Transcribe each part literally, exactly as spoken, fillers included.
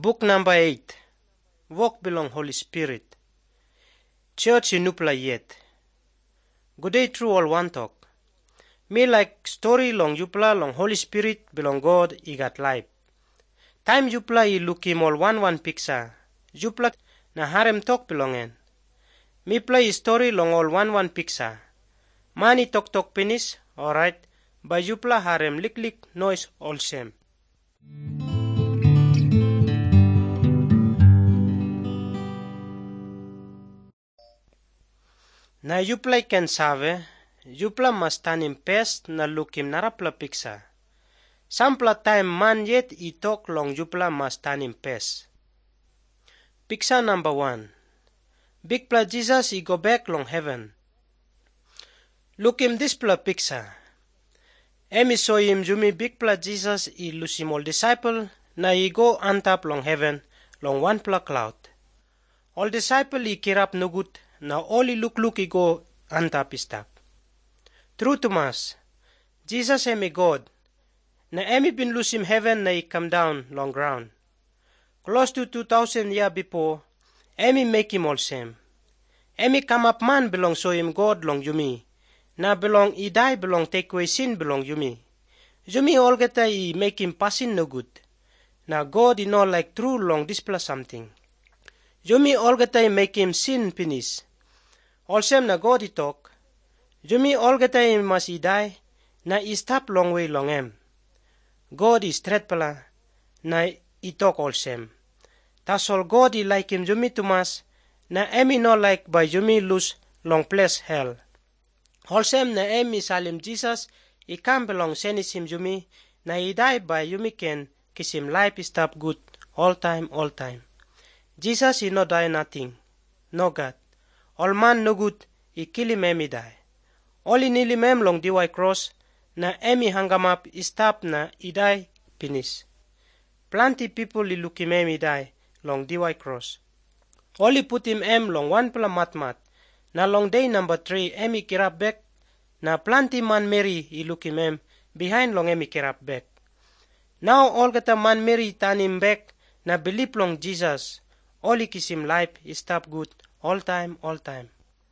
Book number eight. Walk belong Holy Spirit. Church inupla yet. Good day through all one talk. Me like story long yupla long Holy Spirit belong God I got life. Time yupla I look him all one one picture. Yupla na harem talk belongen. Me play story long all one one picture. Mani talk talk finish, alright. By yupla harem lik lik noise all same. Na yupla ken save, yupla mas tanim pest na lukim narapla piksa. Sampla time man yet I talk long yupla mas tanim pest. Piksa number one. Big pla Jesus I go back long heaven. Look him this pla piksa. Emi saw him jumi big pla Jesus I lusim all disciple na I go antap long heaven long one pla cloud. All disciple I kirap nugut na all I look look I go antap istap. True to mas, Jesus emi God, na emi bin lusim heaven na I come down long ground. Close to two thousand year before, emi make him all same. Emi come up man belong so him God long yumi. Na belong I die belong take away sin belong yumi. Yumi all geta I make him passing no good. Na God I know like true long display something. Yumi all geta I make him sin finish. All same na God I talk. Yumi all geta I must I die. Na I stop long way long em. God is straight pala. Na I talk all same. Tas all God I like him yumi to mas. Na emi no like by yumi lose long place hell. All same na emi salim Jesus. I come belong senis him yumi. Na I die by yumi ken kiss him life stop good all time all time. Jesus I no die nothing. No God. All man no good. I kill him emi die. All I nili mem long diwai cross. Na emi hangam up I stop na I die finish. Plenty people I look him emi die long diwai cross. All I put him em long one pla mat mat. Na long day number three emi kirap back. Na plenty man Mary I look him em behind long emi kirap back. Now all gata man Mary turn him back. Na believe long Jesus. All I kiss him life I stop good all time all time.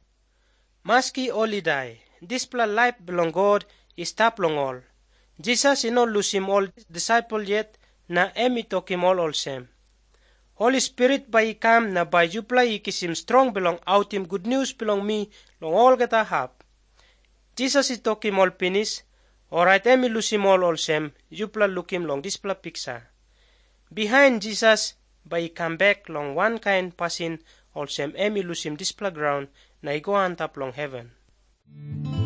Maski all I die. This pla life belong God I stop long all. Jesus I no lose him all disciple yet. Na emi talk him all all same. Holy Spirit by I come na by you play I kiss him strong belong out him good news belong me long all gata have. Jesus I talk him all finish. Alright emi lose him all all same. You pla look him long this pla picture. Behind Jesus by I come back long one kind passing all same emi lose him this pla ground na I go on top long heaven.